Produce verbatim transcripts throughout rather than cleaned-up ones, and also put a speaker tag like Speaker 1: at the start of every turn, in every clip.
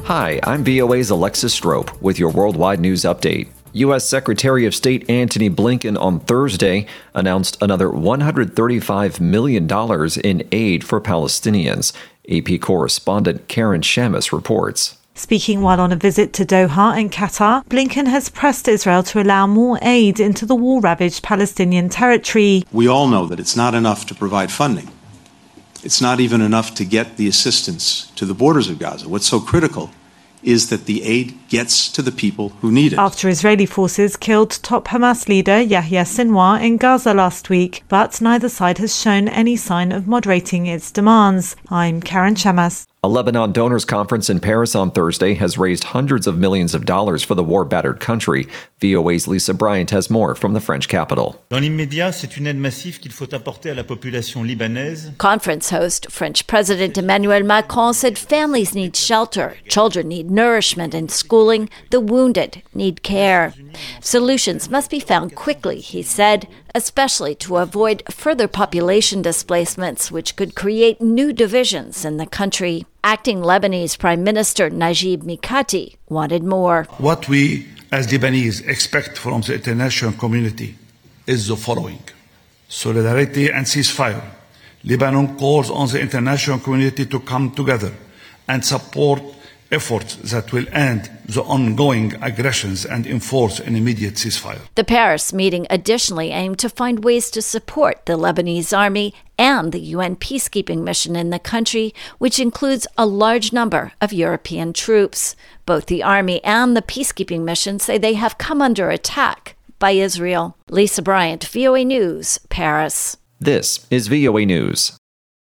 Speaker 1: Hi, I'm V O A's Alexis Strope with your worldwide news update. U S. Secretary of State Antony Blinken on Thursday announced another one hundred thirty-five million dollars in aid for Palestinians. A P correspondent Karen Shamus reports.
Speaker 2: Speaking while on a visit to Doha in Qatar, Blinken has pressed Israel to allow more aid into the war-ravaged Palestinian territory.
Speaker 3: We all know that it's not enough to provide funding. It's not even enough to get the assistance to the borders of Gaza. What's so critical is that the aid gets to the people who need it.
Speaker 2: After Israeli forces killed top Hamas leader Yahya Sinwar in Gaza last week, but neither side has shown any sign of moderating its demands. I'm Karen Shamas.
Speaker 1: A Lebanon donors conference in Paris on Thursday has raised hundreds of millions of dollars for the war-battered country. V O A's Lisa Bryant has more from the French capital.
Speaker 4: Dans l'immédiat, c'est une aide massive qu'il faut apporter à la population libanaise.
Speaker 5: Conference host French President Emmanuel Macron said families need shelter, children need nourishment and schooling, the wounded need care. Solutions must be found quickly, he said, especially to avoid further population displacements, which could create new divisions in the country. Acting Lebanese Prime Minister Najib Mikati wanted more.
Speaker 6: What we, as Lebanese, expect from the international community is the following: solidarity and ceasefire. Lebanon calls on the international community to come together and support efforts that will end the ongoing aggressions and enforce an immediate ceasefire.
Speaker 5: The Paris meeting additionally aimed to find ways to support the Lebanese army and the U N peacekeeping mission in the country, which includes a large number of European troops. Both the army and the peacekeeping mission say they have come under attack by Israel. Lisa Bryant, V O A News, Paris.
Speaker 1: This is V O A News.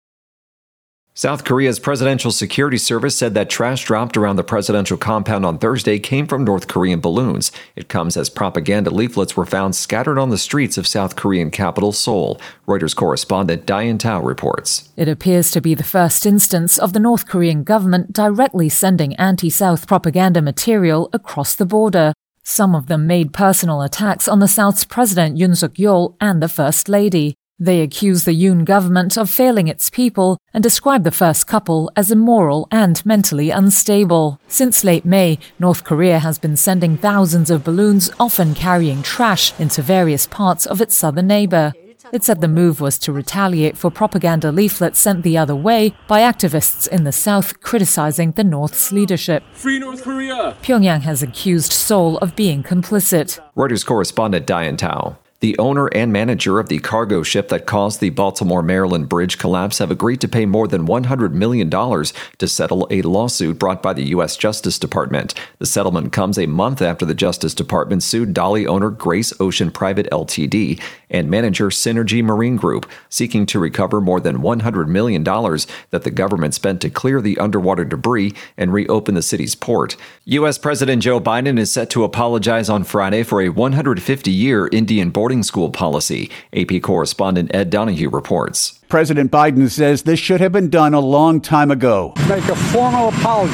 Speaker 1: South Korea's Presidential Security Service said that trash dropped around the presidential compound on Thursday came from North Korean balloons. It comes as propaganda leaflets were found scattered on the streets of South Korean capital Seoul. Reuters correspondent Diane Tao reports.
Speaker 7: It appears to be the first instance of the North Korean government directly sending anti-South propaganda material across the border. Some of them made personal attacks on the South's President Yoon Suk-yeol and the First Lady. They accuse the Yoon government of failing its people and describe the first couple as immoral and mentally unstable. Since late May, North Korea has been sending thousands of balloons, often carrying trash, into various parts of its southern neighbor. It said the move was to retaliate for propaganda leaflets sent the other way by activists in the south criticizing the North's leadership.
Speaker 8: Free North Korea!
Speaker 7: Pyongyang has accused Seoul of being complicit.
Speaker 1: Reuters correspondent Diane Tao. The owner and manager of the cargo ship that caused the Baltimore-Maryland bridge collapse have agreed to pay more than one hundred million dollars to settle a lawsuit brought by the U S. Justice Department. The settlement comes a month after the Justice Department sued Dolly owner Grace Ocean Private Limited and manager Synergy Marine Group, seeking to recover more than one hundred million dollars that the government spent to clear the underwater debris and reopen the city's port. U S. President Joe Biden is set to apologize on Friday for a one hundred fifty year Indian boarding school policy. A P correspondent Ed Donahue reports.
Speaker 9: President Biden says this should have been done a long time ago.
Speaker 10: Make a formal apology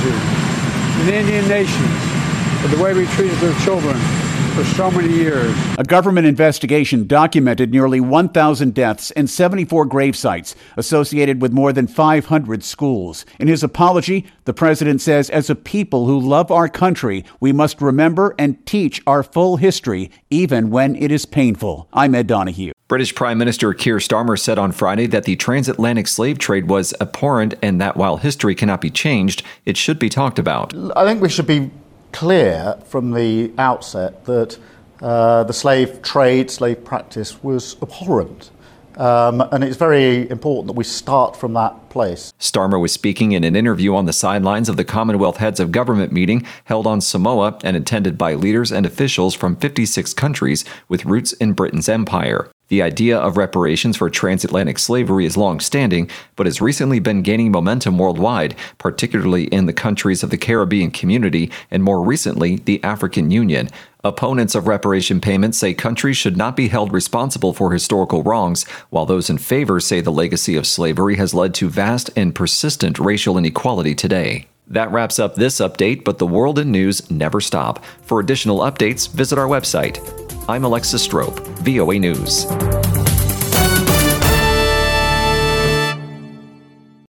Speaker 10: to the Indian nations for the way we treated their children for so many years.
Speaker 9: A government investigation documented nearly one thousand deaths and seventy-four grave sites associated with more than five hundred schools. In his apology, the president says, as a people who love our country, we must remember and teach our full history, even when it is painful. I'm Ed Donahue.
Speaker 1: British Prime Minister Keir Starmer said on Friday that the transatlantic slave trade was abhorrent and that while history cannot be changed, it should be talked about.
Speaker 11: I think we should be clear from the outset that uh, the slave trade, slave practice was abhorrent. Um, and it's very important that we start from that place.
Speaker 1: Starmer was speaking in an interview on the sidelines of the Commonwealth Heads of Government meeting held on Samoa and attended by leaders and officials from fifty-six countries with roots in Britain's empire. The idea of reparations for transatlantic slavery is long-standing, but has recently been gaining momentum worldwide, particularly in the countries of the Caribbean community and more recently, the African Union. Opponents of reparation payments say countries should not be held responsible for historical wrongs, while those in favor say the legacy of slavery has led to vast and persistent racial inequality today. That wraps up this update, but the world and news never stop. For additional updates, visit our website. I'm Alexis Strope, V O A News.